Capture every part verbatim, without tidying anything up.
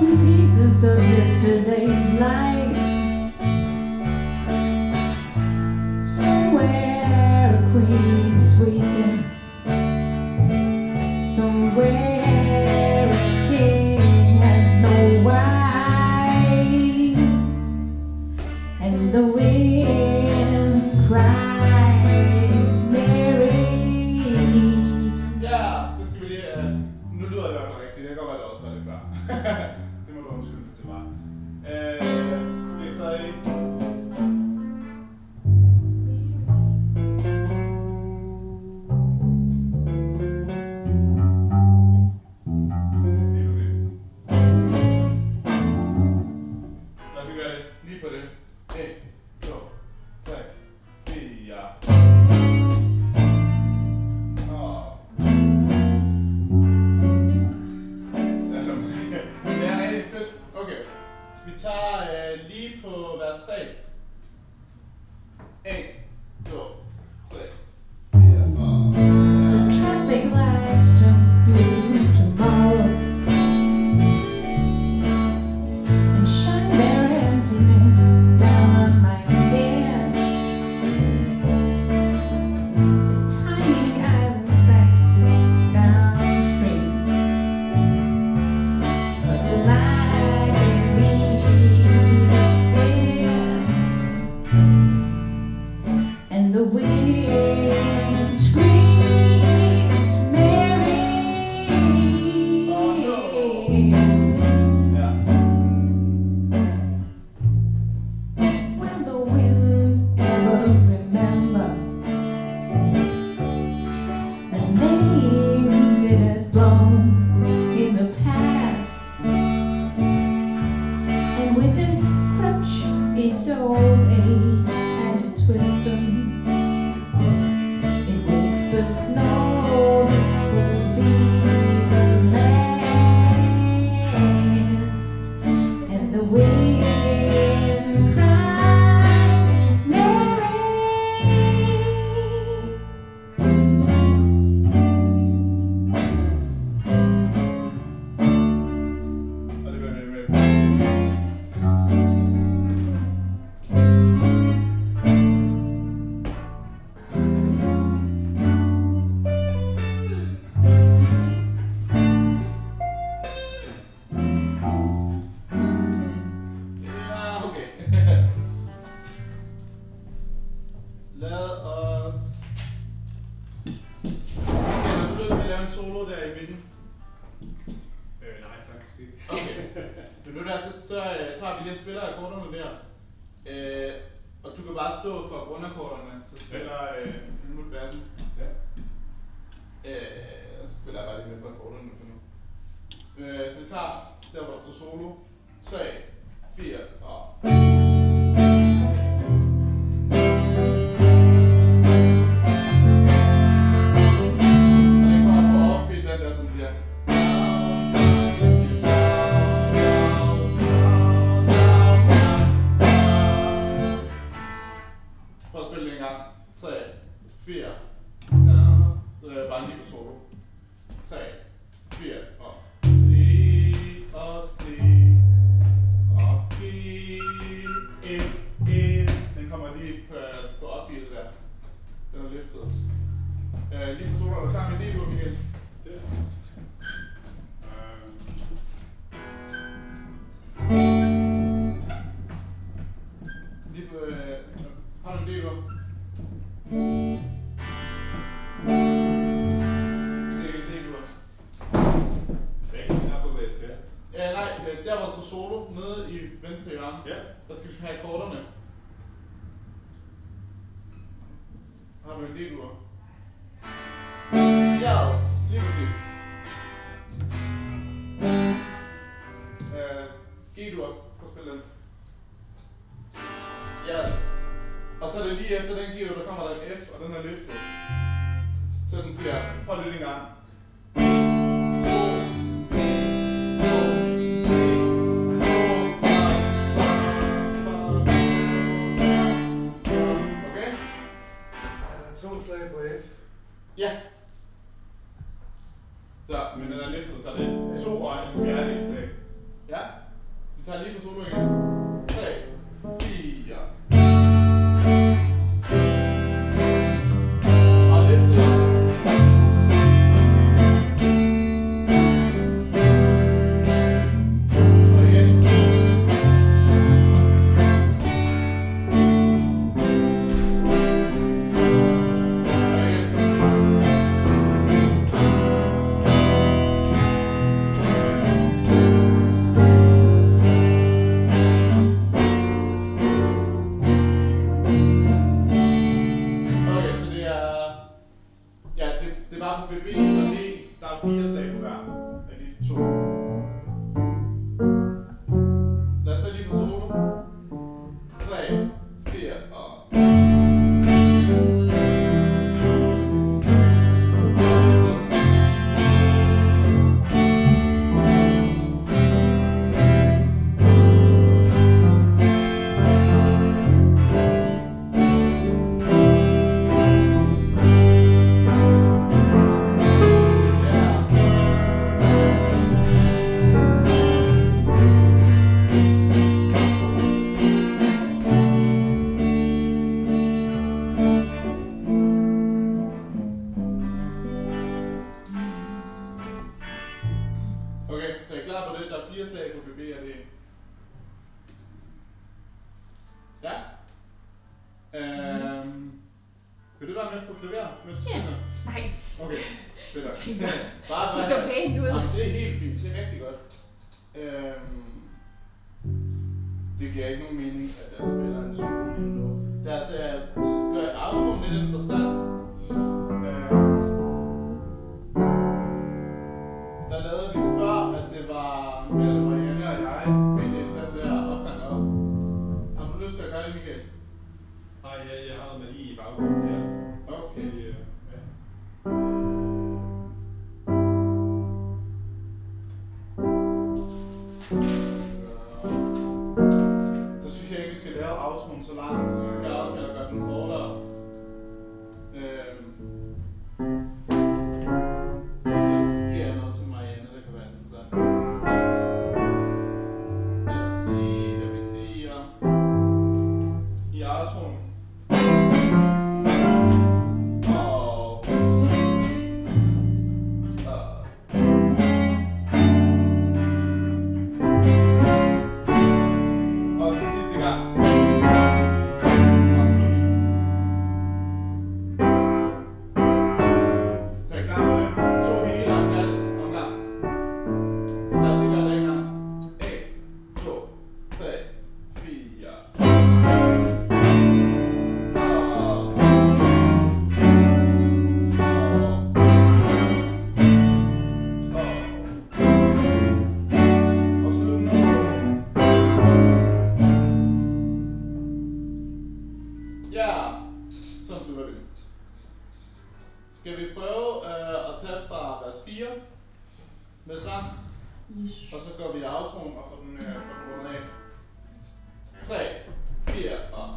pieces of yesterday's life. Somewhere a queen's weeping. Somewhere a king has no wife. And the wind cries Mary. Ja, det skal vi lige... Uh, nu lyder det i hvert fald rigtigt. Det kan godt være, det også var det før. Det må du undskylde, hvis det var. Uh, det er stadig... Lige præcis. Lad os gøre det lige på det. en, to, tre, fire. Det er rigtig fedt. Okay. Vi tager øh, lige på vers tre. en, to, tre, fire og... The traffic lights turn blue tomorrow and shine their emptiness down on my head. The tiny island sets downstream was like a leaf instead, and the wind screams Mary. Oh no! Ja. Will the wind ever remember the names it has blown in the past? And with its crutch, its old age and its wisdom, it whispers, no, this will be the last. And the wind cries Mary. Og det bliver med med. Ja, okay. Lad os... Okay, er du nødt til at lave en solo der i midten? Øh, nej, faktisk ikke. Okay. Men nu der, så, så øh, tager vi lige og spiller akkorderne der. Øh, og du kan bare stå for grundakkorderne, så spiller øh, Helmut bassen. Ja. Øh, og så spiller jeg bare lige med på akkorderne for nu. Øh, så vi tager der, hvor der står solo. tre, fire og... Og det kommer på offbeat, den der sådan siger... Prøv at spille det en gang. tre, fire. Øh, bare lige på solo. tre, fire og... Lige og se. Og G, F, E. Den kommer lige på, på opbeatet der. Den er løftet. Øh, lige på solo. Er du klar med det, Michael? Det. Øh, Lige på... Øh, har du en D-dur? Det er ikke en D-dur. Hvilken knap på hvad jeg skal? Ja, nej, øh, der hvor der står solo, nede i venstre hjørne, Ja. der skal vi have akkorderne. Har du en D-dur? Yes, lige præcis. Øh, G-dur, prøv at spille den. Yes. Og så er det lige efter den G-dur, der kommer der en F, og den er løftet. Så den siger, prøv lidt en gang. To slag på F. Ja. Så, men den er løftet, så det er to og en fjerde slag. Ja, vi tager lige på solo igen. tre, fire. Og løfte. Og igen. Det var på B B og D. Der er fire slag på hver af de to. Lad os tage lige på solo. tre, fire og... Okay, så er I klar på det? Der er fire slag på B B og D. Ja? Øhm, vil du være med på klaver? Ja. Nej. Okay, fedt nok. Tænker, Bare, det så pænt ud. Jamen, det er helt fint, det er rigtig godt. Øhm, det giver ikke nogen mening, at jeg spiller en solo lige nu. Lad os uh, gøre outroen lidt interessant. Øhm, Der lavede vi før, at det var mellem Marianne og jeg, ved det den der opgang op. Har du lyst til at gøre det, Michael? Nej, jeg, jeg har noget magi i baggrunden her. Okay. Det, øh, ja. Så synes jeg ikke, vi skal lave outroen så langt. Så vi kan aftale at gøre den kortere. Øhm. Og så giver jeg noget til Marianne, det kan være interessant. Jeg vil sige, jeg vil sige, ja. I outroen. Og... Og den sidste gang. Og slut. Så er I klar med det? To hele og en halv omgang. Lad os lige gøre det en gang. en, to, tre, fire. Og slut nu. Ja, sådan slutter vi. Skal vi prøve øh, at tage fra vers fire med sang, og så går vi i outroen og får den, øh, får den rundet af. tre, fire og...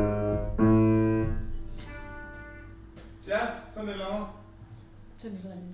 Ja, sådan lidt langere. Så er vi sådan